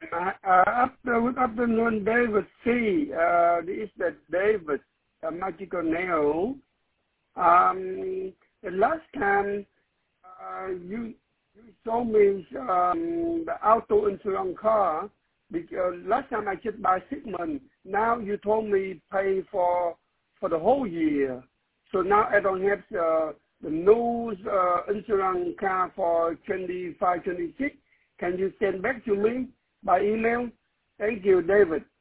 Good afternoon, David C. This is the David Magical Nail. The last time you showed me the auto insurance car. Because last time I just buy 6 months. Now you told me pay for the whole year. So now I don't have the new insurance car for 25, 26. Can you send back to me by email? Thank you, David.